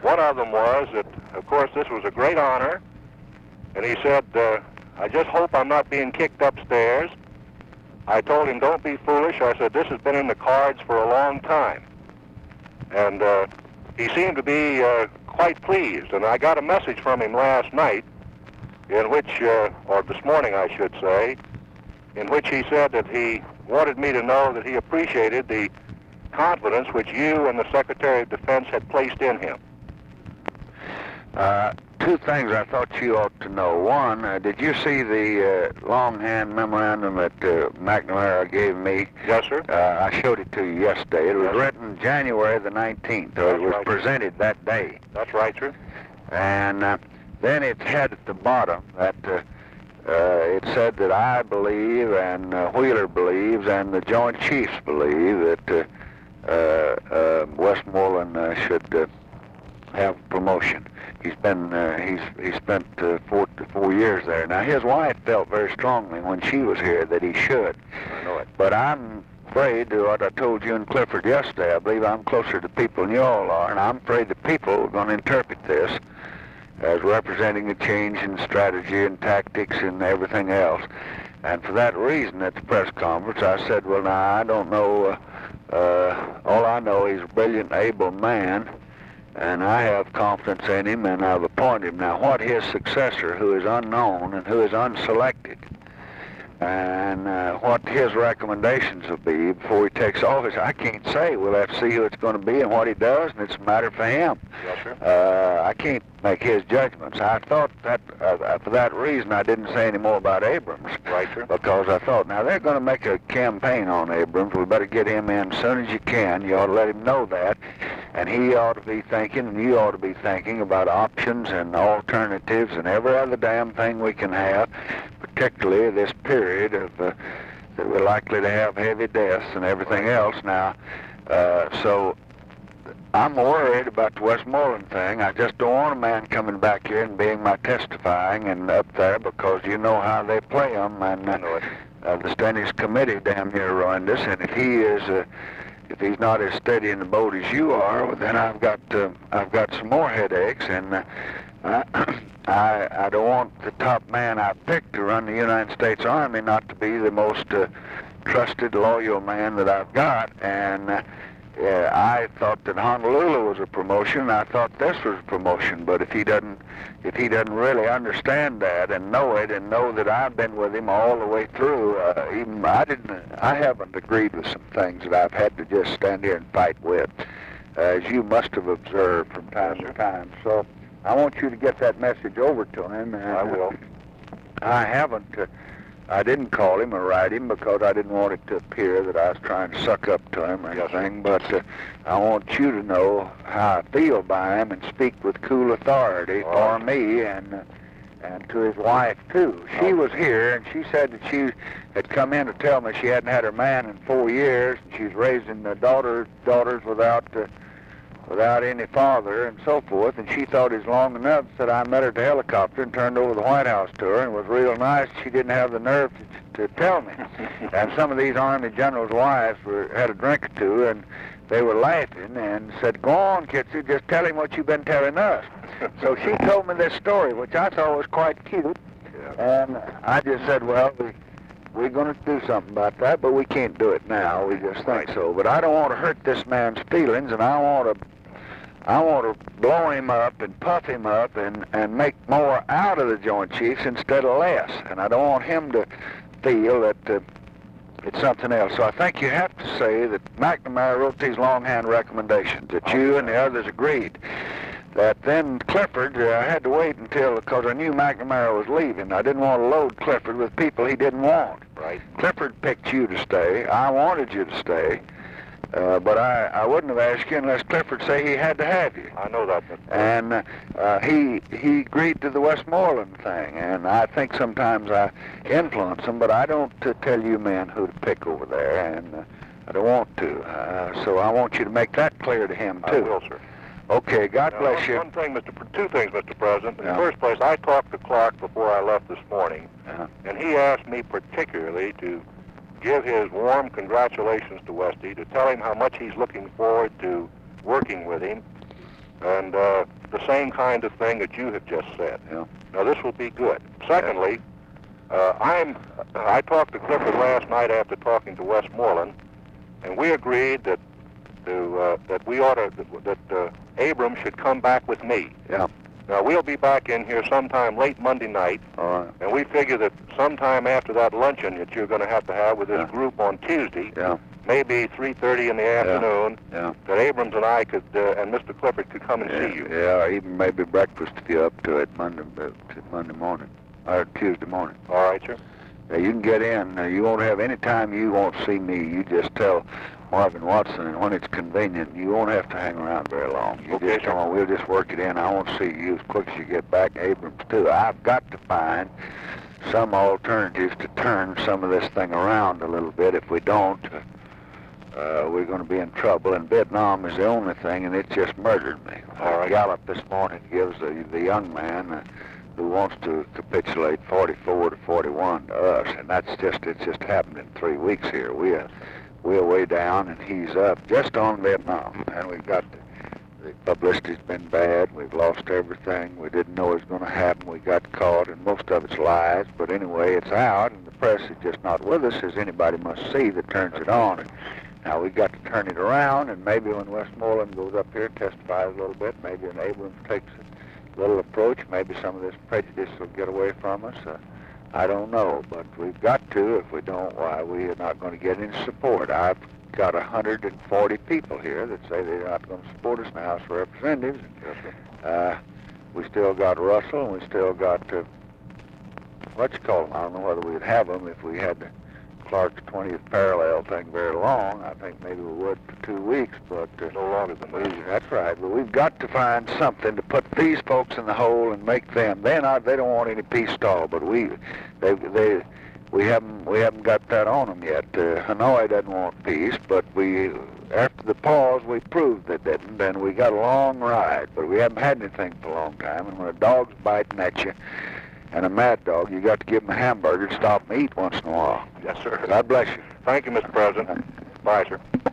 One of them was that, of course, this was a great honor, and he said, I just hope I'm not being kicked upstairs. I told him, don't be foolish. I said, this has been in the cards for a long time. And he seemed to be quite pleased, and I got a message from him last night in which, or this morning I should say, in which he said that he wanted me to know that he appreciated the confidence which you and the Secretary of Defense had placed in him. Two things I thought you ought to know. One, did you see the longhand memorandum that McNamara gave me? Yes, sir. I showed it to you yesterday. It was written January the 19th, or it was presented that day. That's right, sir. And then it had at the bottom that it said that I believe, and Wheeler believes, and the Joint Chiefs believe that Westmoreland should have promotion. He's been he spent 4 years there. Now his wife felt very strongly when she was here that he should. I know it. But I'm afraid, what I told you and Clifford yesterday, I believe I'm closer to people than you all are, and I'm afraid the people are going to interpret this as representing a change in strategy and tactics and everything else. And for that reason, at the press conference, I said, well, now, I don't know. All I know, he's a brilliant, able man, and I have confidence in him, and I've appointed him. Now, what his successor, who is unknown and who is unselected, and what his recommendations will be before he takes office, I can't say. We'll have to see who it's going to be and what he does, and it's a matter for him. Yes, sir. I can't make his judgments. I thought that for that reason I didn't say any more about Abrams. Right, sir. Because I thought, now they're going to make a campaign on Abrams. We better get him in as soon as you can. You ought to let him know that. And he ought to be thinking, and you ought to be thinking about options and alternatives and every other damn thing we can have, particularly this period of that we're likely to have heavy deaths and everything else now. So I'm worried about the Westmoreland thing. I just don't want a man coming back here and being my testifying and up there, because you know how they play them, and the Stennis Committee damn near ruined us. And if he is, if he's not as steady in the boat as you are, well, then I've got some more headaches, and I don't want the top man I picked to run the United States Army not to be the most trusted, loyal man that I've got. And I thought that Honolulu was a promotion. I thought this was a promotion. But if he doesn't really understand that and know it, and know that I've been with him all the way through, I haven't agreed with some things that I've had to just stand here and fight with, as you must have observed from time to time. So I want you to get that message over to him. And I will. I didn't call him or write him because I didn't want it to appear that I was trying to suck up to him or anything, but I want you to know how I feel by him and speak with cool authority for me and to his wife, too. She was here, and she said that she had come in to tell me she hadn't had her man in 4 years, and she's raising the daughters without any father and so forth, and she thought it was long enough. Said I met her at the helicopter and turned over the White House to her, and it was real nice. She didn't have the nerve to tell me. And some of these Army generals' wives had a drink or two, and they were laughing and said, go on, Kitsy, just tell him what you've been telling us. So she told me this story, which I thought was quite cute, and I just said, well, we're going to do something about that, but we can't do it now. We just think so. But I don't want to hurt this man's feelings, and I want to blow him up and puff him up and make more out of the Joint Chiefs instead of less. And I don't want him to feel that it's something else. So I think you have to say that McNamara wrote these longhand recommendations, that you and the others agreed. That then Clifford, I had to wait until, because I knew McNamara was leaving. I didn't want to load Clifford with people he didn't want. Right. Clifford picked you to stay. I wanted you to stay. But I wouldn't have asked you unless Clifford say he had to have you. I know that. And he agreed to the Westmoreland thing, and I think sometimes I influence him, but I don't tell you men who to pick over there, and I don't want to. So I want you to make that clear to him, too. I will, sir. Okay, God bless you. Two things, Mr. President. In the first place, I talked to Clark before I left this morning, and he asked me particularly to give his warm congratulations to Westy, to tell him how much he's looking forward to working with him, And the same kind of thing that you have just said. Yeah. Now, this will be good. Secondly, I talked to Clifford last night after talking to Westmoreland, and we agreed that Abrams should come back with me. Yeah. Now, we'll be back in here sometime late Monday night, All right. and we figure that sometime after that luncheon that you're going to have with this group on Tuesday, Yeah. maybe 3:30 in the afternoon, Yeah. that Abrams and I could, and Mr. Clifford could come and see you. Yeah, or even maybe breakfast if you're up to it Monday morning, or Tuesday morning. All right, sir. Yeah, you can get in. You won't have any time you won't see me. You just tell Marvin Watson, and when it's convenient, you won't have to hang around very long. You Okay, just sir. come on, we'll just work it in. I won't see you as quick as you get back. Abrams, too. I've got to find some alternatives to turn some of this thing around a little bit. If we don't, we're going to be in trouble. And Vietnam is the only thing, and it just murdered me. All right. Gallup this morning gives the young man who wants to capitulate 44 to 41 to us, and it's just happened in 3 weeks here. We're way down, and he's up just on Vietnam, and we've got the publicity's been bad. We've lost everything. We didn't know it was going to happen. We got caught, and most of it's lies. But anyway, it's out, and the press is just not with us, as anybody must see that turns it on. And now we've got to turn it around, and maybe when Westmoreland goes up here and testifies a little bit, maybe when Abrams takes a little approach, maybe some of this prejudice will get away from us. I don't know, but we've got to. If we don't, why, we are not going to get any support. I've got 140 people here that say they're not going to support us in the House of Representatives. We still got Russell, and we still got, what you call them? I don't know whether we'd have them if we had the Clark's 20th parallel thing very long. I think maybe we would for 2 weeks, but No longer than that. that's right. But we've got to find something to put these folks in the hole and make them. They don't want any peace at all. But we haven't got that on them yet. Hanoi doesn't want peace, but after the pause we proved they didn't, and we got a long ride. But we haven't had anything for a long time. And when a dog's biting at you, and a mad dog, you got to give him a hamburger and stop and eat once in a while. Yes, sir. God bless you. Thank you, Mr. President. Bye, sir.